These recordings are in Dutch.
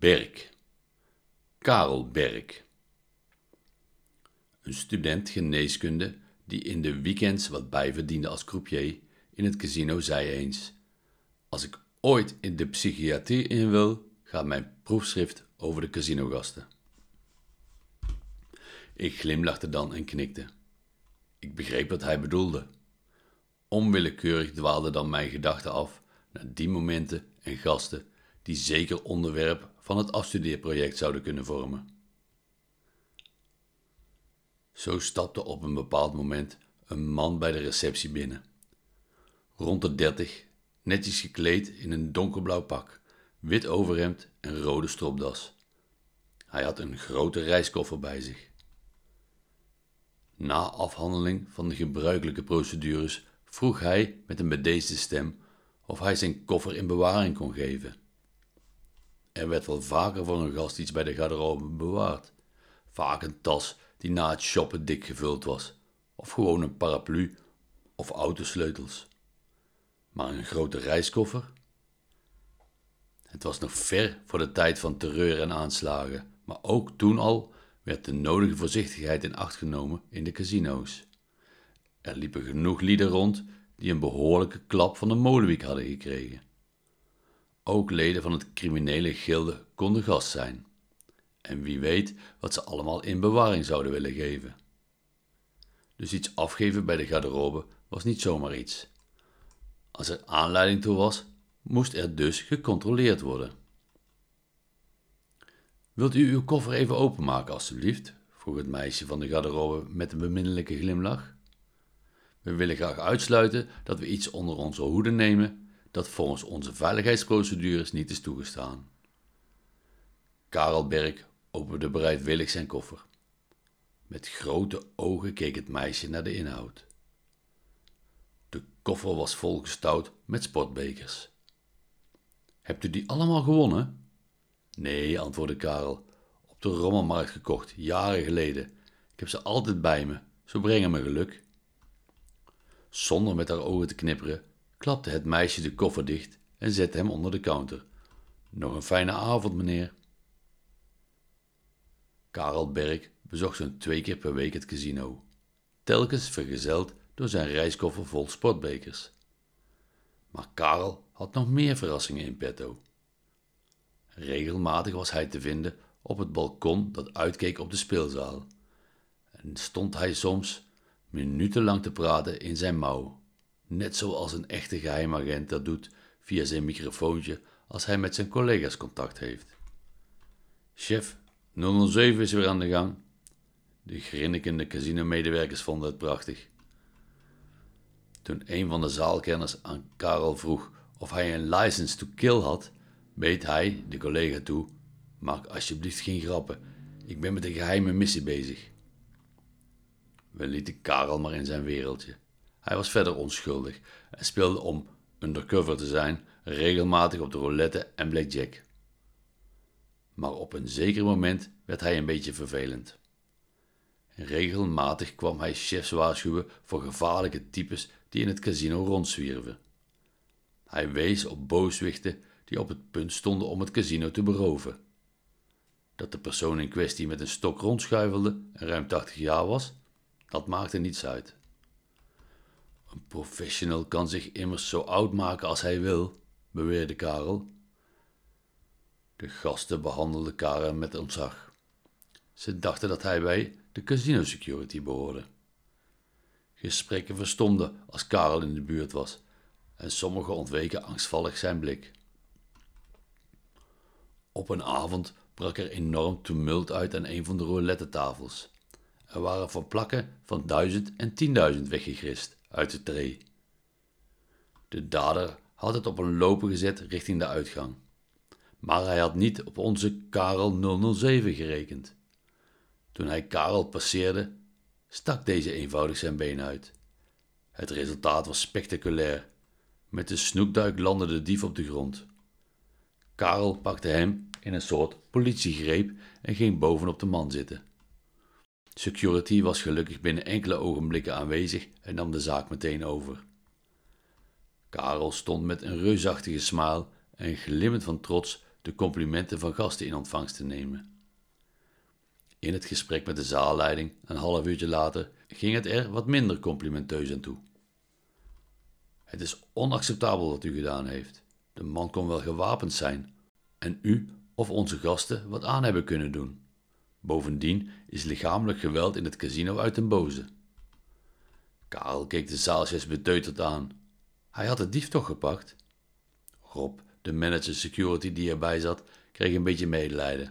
Berk. Karel Berk. Een student geneeskunde die in de weekends wat bijverdiende als croupier in het casino zei eens: als ik ooit in de psychiatrie in wil, gaat mijn proefschrift over de casinogasten. Ik glimlachte dan en knikte. Ik begreep wat hij bedoelde. Onwillekeurig dwaalden dan mijn gedachten af naar die momenten en gasten die zeker onderwerp van het afstudeerproject zouden kunnen vormen. Zo stapte op een bepaald moment een man bij de receptie binnen. Rond de 30, netjes gekleed in een donkerblauw pak, wit overhemd en rode stropdas. Hij had een grote reiskoffer bij zich. Na afhandeling van de gebruikelijke procedures vroeg hij met een bedeesde stem of hij zijn koffer in bewaring kon geven. Er werd wel vaker voor een gast iets bij de garderobe bewaard. Vaak een tas die na het shoppen dik gevuld was, of gewoon een paraplu of autosleutels. Maar een grote reiskoffer? Het was nog ver voor de tijd van terreur en aanslagen, maar ook toen al werd de nodige voorzichtigheid in acht genomen in de casino's. Er liepen genoeg lieden rond die een behoorlijke klap van de molenwiek hadden gekregen. Ook leden van het criminele gilde konden gast zijn. En wie weet wat ze allemaal in bewaring zouden willen geven. Dus iets afgeven bij de garderobe was niet zomaar iets. Als er aanleiding toe was, moest er dus gecontroleerd worden. Wilt u uw koffer even openmaken, alstublieft? Vroeg het meisje van de garderobe met een beminnelijke glimlach. We willen graag uitsluiten dat we iets onder onze hoede nemen dat volgens onze veiligheidsprocedures niet is toegestaan. Karel Berk opende bereidwillig zijn koffer. Met grote ogen keek het meisje naar de inhoud. De koffer was volgestouwd met sportbekers. Hebt u die allemaal gewonnen? Nee, antwoordde Karel, op de rommelmarkt gekocht, jaren geleden. Ik heb ze altijd bij me, zo brengen me geluk. Zonder met haar ogen te knipperen, klapte het meisje de koffer dicht en zette hem onder de counter. Nog een fijne avond, meneer. Karel Berk bezocht zo'n 2 keer per week het casino, telkens vergezeld door zijn reiskoffer vol sportbekers. Maar Karel had nog meer verrassingen in petto. Regelmatig was hij te vinden op het balkon dat uitkeek op de speelzaal, en stond hij soms minutenlang te praten in zijn mouw, net zoals een echte geheimagent dat doet via zijn microfoontje als hij met zijn collega's contact heeft. Chef, 007 is weer aan de gang. De grinnikende casinomedewerkers vonden het prachtig. Toen een van de zaalkenners aan Karel vroeg of hij een license to kill had, beet hij de collega toe: maak alsjeblieft geen grappen, ik ben met een geheime missie bezig. We lieten Karel maar in zijn wereldje. Hij was verder onschuldig en speelde om undercover te zijn regelmatig op de roulette en blackjack. Maar op een zeker moment werd hij een beetje vervelend. Regelmatig kwam hij chefs waarschuwen voor gevaarlijke types die in het casino rondzwierven. Hij wees op booswichten die op het punt stonden om het casino te beroven. Dat de persoon in kwestie met een stok rondschuifelde en ruim 80 jaar was, dat maakte niets uit. Een professional kan zich immers zo oud maken als hij wil, beweerde Karel. De gasten behandelden Karel met ontzag. Ze dachten dat hij bij de casino security behoorde. Gesprekken verstomden als Karel in de buurt was en sommigen ontweken angstvallig zijn blik. Op een avond brak er enorm tumult uit aan een van de roulette-tafels. Er waren van plakken van 1000 en 10.000 weggegrist uit de tray. De dader had het op een lopen gezet richting de uitgang. Maar hij had niet op onze Karel 007 gerekend. Toen hij Karel passeerde, stak deze eenvoudig zijn been uit. Het resultaat was spectaculair. Met een snoekduik landde de dief op de grond. Karel pakte hem in een soort politiegreep en ging bovenop de man zitten. Security was gelukkig binnen enkele ogenblikken aanwezig en nam de zaak meteen over. Karel stond met een reusachtige smile en glimmend van trots de complimenten van gasten in ontvangst te nemen. In het gesprek met de zaalleiding, een half uurtje later, ging het er wat minder complimenteus aan toe. Het is onacceptabel wat u gedaan heeft. De man kon wel gewapend zijn en u of onze gasten wat aan hebben kunnen doen. Bovendien is lichamelijk geweld in het casino uit den boze. Karel keek de zaalchef beteuterd aan. Hij had de dief toch gepakt? Rob, de manager security die erbij zat, kreeg een beetje medelijden.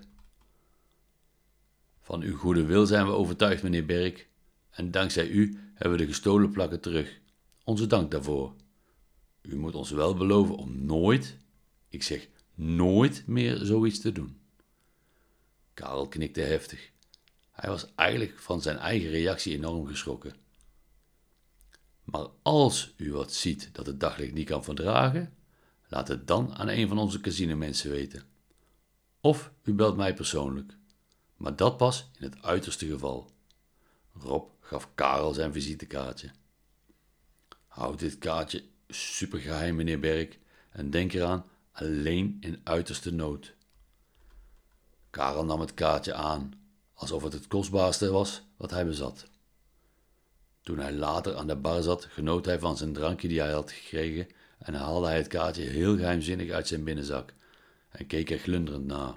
Van uw goede wil zijn we overtuigd, meneer Berk, en dankzij u hebben we de gestolen plakken terug. Onze dank daarvoor. U moet ons wel beloven om nooit, ik zeg nooit meer zoiets te doen. Karel knikte heftig. Hij was eigenlijk van zijn eigen reactie enorm geschrokken. Maar als u wat ziet dat het daglicht niet kan verdragen, laat het dan aan een van onze casinomensen weten. Of u belt mij persoonlijk. Maar dat pas in het uiterste geval. Rob gaf Karel zijn visitekaartje. Houd dit kaartje supergeheim, meneer Berk, en denk eraan, alleen in uiterste nood. Karel nam het kaartje aan, alsof het kostbaarste was wat hij bezat. Toen hij later aan de bar zat, genoot hij van zijn drankje die hij had gekregen en haalde hij het kaartje heel geheimzinnig uit zijn binnenzak en keek er glunderend naar.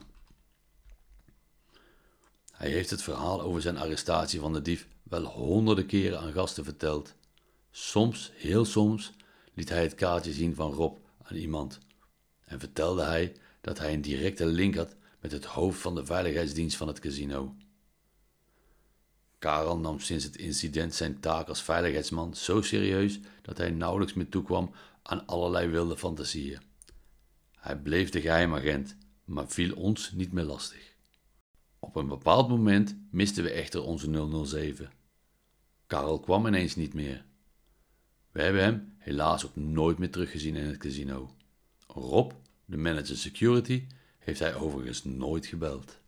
Hij heeft het verhaal over zijn arrestatie van de dief wel honderden keren aan gasten verteld. Soms, heel soms, liet hij het kaartje zien van Rob aan iemand en vertelde hij dat hij een directe link had met het hoofd van de veiligheidsdienst van het casino. Karel nam sinds het incident zijn taak als veiligheidsman zo serieus dat hij nauwelijks meer toekwam aan allerlei wilde fantasieën. Hij bleef de geheimagent, maar viel ons niet meer lastig. Op een bepaald moment misten we echter onze 007. Karel kwam ineens niet meer. We hebben hem helaas ook nooit meer teruggezien in het casino. Rob, de manager security, heeft hij overigens nooit gebeld.